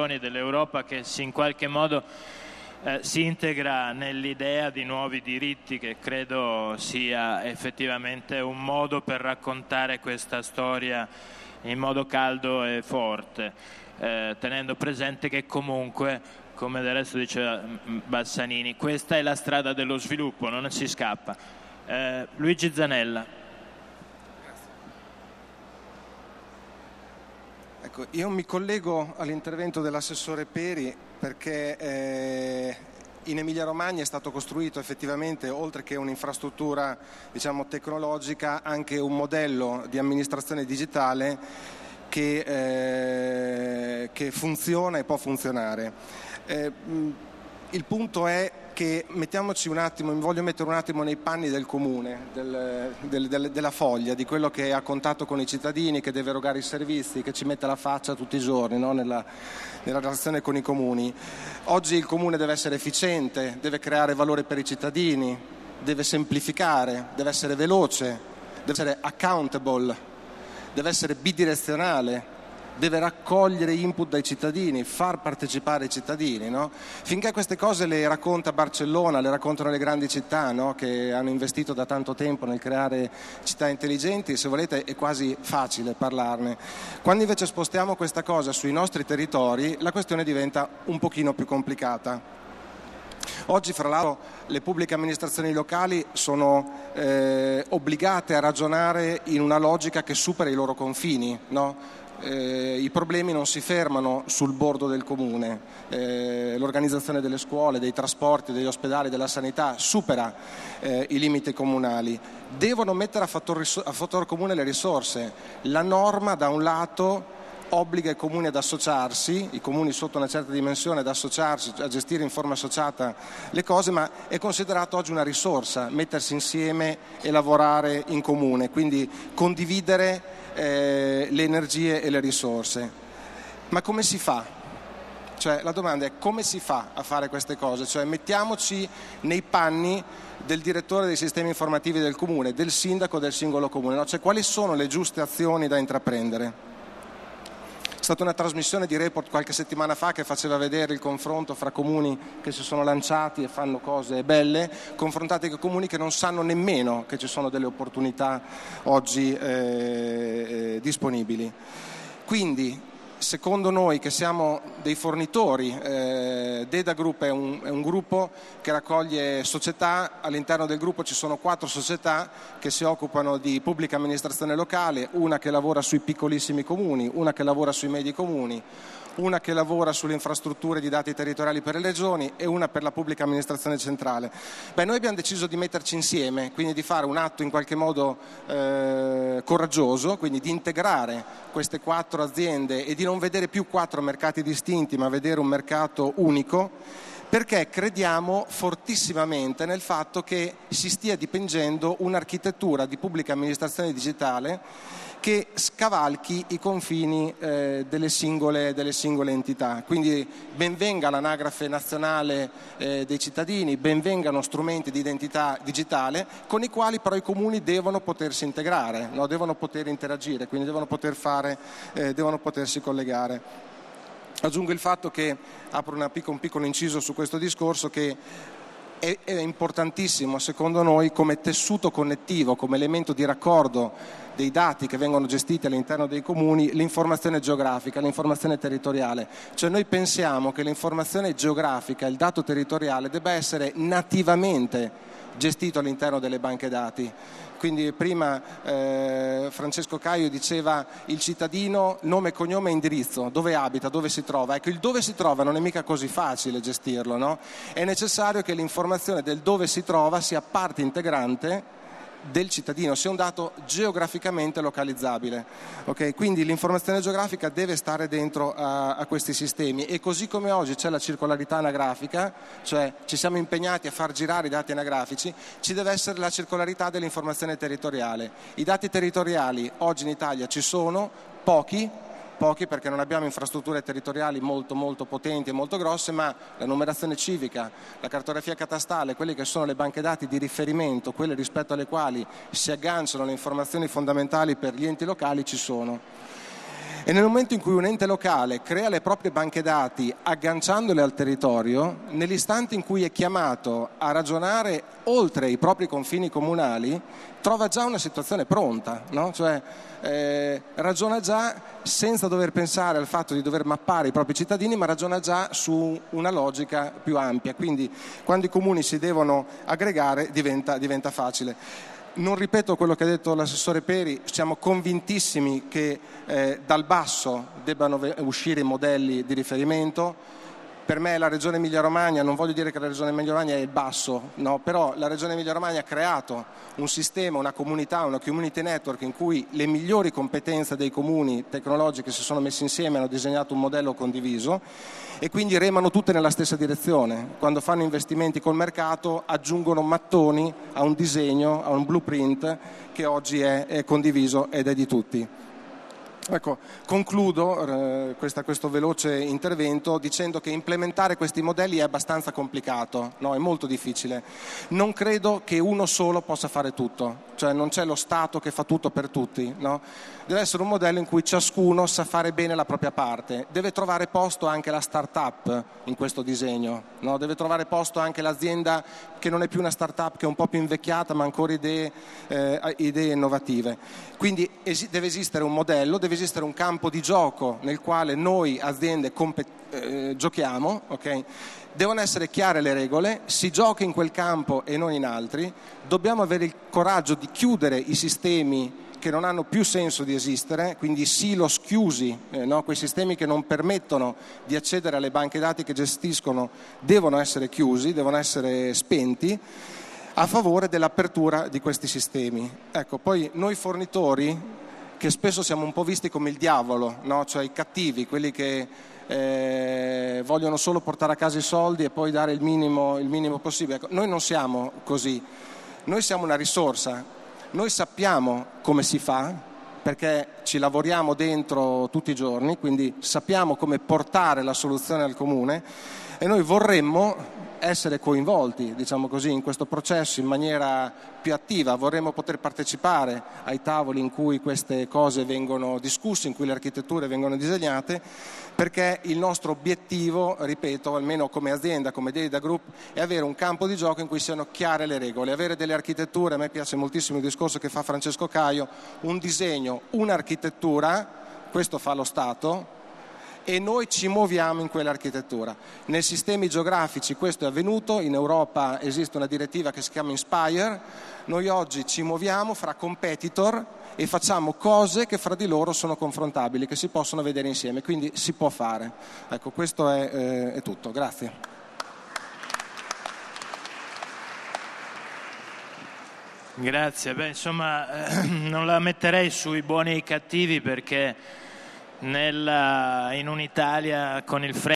istituzioni, dell'Europa, che in qualche modo si integra nell'idea di nuovi diritti, che credo sia effettivamente un modo per raccontare questa storia in modo caldo e forte, tenendo presente che comunque, come del resto diceva Bassanini, questa è la strada dello sviluppo, non si scappa. Luigi Zanella. Ecco, io mi collego all'intervento dell'assessore Peri perché in Emilia-Romagna è stato costruito effettivamente, oltre che un'infrastruttura tecnologica, anche un modello di amministrazione digitale che funziona e può funzionare. Il punto è che mi voglio mettere un attimo nei panni del comune, della foglia, di quello che è a contatto con i cittadini, che deve erogare i servizi, che ci mette la faccia tutti i giorni, no? nella relazione con i comuni. Oggi il comune deve essere efficiente, deve creare valore per i cittadini, deve semplificare, deve essere veloce, deve essere accountable, deve essere bidirezionale, deve raccogliere input dai cittadini, far partecipare i cittadini, no? Finché queste cose le racconta Barcellona, le raccontano le grandi città, no? Che hanno investito da tanto tempo nel creare città intelligenti, se volete è quasi facile parlarne. Quando invece spostiamo questa cosa sui nostri territori, la questione diventa un pochino più complicata. Oggi, fra l'altro, le pubbliche amministrazioni locali sono obbligate a ragionare in una logica che supera i loro confini, no? I problemi non si fermano sul bordo del comune, l'organizzazione delle scuole, dei trasporti, degli ospedali, della sanità supera i limiti comunali. Devono mettere a fattore comune le risorse. La norma da un lato obbliga i comuni ad associarsi, i comuni sotto una certa dimensione ad associarsi, a gestire in forma associata le cose, ma è considerato oggi una risorsa mettersi insieme e lavorare in comune, quindi condividere le energie e le risorse. Ma come si fa? La domanda è: come si fa a fare queste cose? Mettiamoci nei panni del direttore dei sistemi informativi del comune, del sindaco del singolo comune, no? Quali sono le giuste azioni da intraprendere? È stata una trasmissione di Report qualche settimana fa che faceva vedere il confronto fra comuni che si sono lanciati e fanno cose belle, confrontati con comuni che non sanno nemmeno che ci sono delle opportunità oggi disponibili. Quindi, secondo noi che siamo dei fornitori, Deda Group è un gruppo che raccoglie società. All'interno del gruppo ci sono 4 società che si occupano di pubblica amministrazione locale, una che lavora sui piccolissimi comuni, una che lavora sui medi comuni, una che lavora sulle infrastrutture di dati territoriali per le regioni e una per la pubblica amministrazione centrale. Noi abbiamo deciso di metterci insieme, quindi di fare un atto in qualche modo coraggioso, quindi di integrare queste 4 aziende e di non vedere più 4 mercati distinti, ma vedere un mercato unico, perché crediamo fortissimamente nel fatto che si stia dipingendo un'architettura di pubblica amministrazione digitale che scavalchi i confini delle singole entità. Quindi benvenga l'anagrafe nazionale dei cittadini, benvengano strumenti di identità digitale con i quali però i comuni devono potersi integrare, no? Devono poter interagire, quindi devono potersi collegare. Aggiungo il fatto che, apro un piccolo inciso su questo discorso, che è importantissimo secondo noi come tessuto connettivo, come elemento di raccordo dei dati che vengono gestiti all'interno dei comuni, l'informazione geografica, l'informazione territoriale. Noi pensiamo che l'informazione geografica, il dato territoriale debba essere nativamente gestito all'interno delle banche dati. Quindi prima Francesco Caio diceva il cittadino, nome, cognome e indirizzo, dove abita, dove si trova. Ecco, il dove si trova non è mica così facile gestirlo, no? È necessario che l'informazione del dove si trova sia parte integrante del cittadino, sia un dato geograficamente localizzabile. Okay? Quindi l'informazione geografica deve stare dentro a questi sistemi, e così come oggi c'è la circolarità anagrafica, cioè ci siamo impegnati a far girare i dati anagrafici, ci deve essere la circolarità dell'informazione territoriale. I dati territoriali oggi in Italia ci sono, pochi perché non abbiamo infrastrutture territoriali molto potenti e molto grosse, ma la numerazione civica, la cartografia catastale, quelle che sono le banche dati di riferimento, quelle rispetto alle quali si agganciano le informazioni fondamentali per gli enti locali, ci sono. E nel momento in cui un ente locale crea le proprie banche dati agganciandole al territorio, nell'istante in cui è chiamato a ragionare oltre i propri confini comunali, trova già una situazione pronta, no? Cioè ragiona già senza dover pensare al fatto di dover mappare i propri cittadini, ma ragiona già su una logica più ampia. Quindi quando i comuni si devono aggregare diventa facile. Non ripeto quello che ha detto l'assessore Peri, siamo convintissimi che dal basso debbano uscire i modelli di riferimento. Per me la Regione Emilia-Romagna, non voglio dire che la Regione Emilia-Romagna è il basso, no, però la Regione Emilia-Romagna ha creato un sistema, una comunità, una community network in cui le migliori competenze dei comuni tecnologiche si sono messi insieme e hanno disegnato un modello condiviso e quindi remano tutte nella stessa direzione. Quando fanno investimenti col mercato aggiungono mattoni a un disegno, a un blueprint che oggi è condiviso ed è di tutti. Ecco, concludo questo veloce intervento dicendo che implementare questi modelli è abbastanza complicato, no? È molto difficile. Non credo che uno solo possa fare tutto, cioè non c'è lo Stato che fa tutto per tutti, no? Deve essere un modello in cui ciascuno sa fare bene la propria parte, deve trovare posto anche la start-up in questo disegno, no? Deve trovare posto anche l'azienda che non è più una start-up, che è un po' più invecchiata ma ancora idee innovative. Quindi deve esistere un modello, deve esistere un campo di gioco nel quale noi aziende giochiamo, ok? Devono essere chiare le regole, si gioca in quel campo e non in altri, dobbiamo avere il coraggio di chiudere i sistemi che non hanno più senso di esistere, quindi i silos chiusi, no? Quei sistemi che non permettono di accedere alle banche dati che gestiscono devono essere chiusi, devono essere spenti, a favore dell'apertura di questi sistemi. Ecco, poi noi fornitori, che spesso siamo un po' visti come il diavolo, no? Cioè i cattivi, quelli che vogliono solo portare a casa i soldi e poi dare il minimo possibile. Ecco, noi non siamo così, noi siamo una risorsa, noi sappiamo come si fa perché ci lavoriamo dentro tutti i giorni, quindi sappiamo come portare la soluzione al comune e noi vorremmo essere coinvolti, diciamo così, in questo processo in maniera più attiva, vorremmo poter partecipare ai tavoli in cui queste cose vengono discusse, in cui le architetture vengono disegnate, perché il nostro obiettivo, ripeto, almeno come azienda, come Dedida Group, è avere un campo di gioco in cui siano chiare le regole, avere delle architetture. A me piace moltissimo il discorso che fa Francesco Caio, un disegno, un'architettura, questo fa lo Stato, e noi ci muoviamo in quell'architettura. Nei sistemi geografici questo è avvenuto, in Europa esiste una direttiva che si chiama Inspire, noi oggi ci muoviamo fra competitor e facciamo cose che fra di loro sono confrontabili, che si possono vedere insieme, quindi si può fare. Ecco, questo è tutto, grazie. Grazie, insomma non la metterei sui buoni e i cattivi perché in un'Italia con il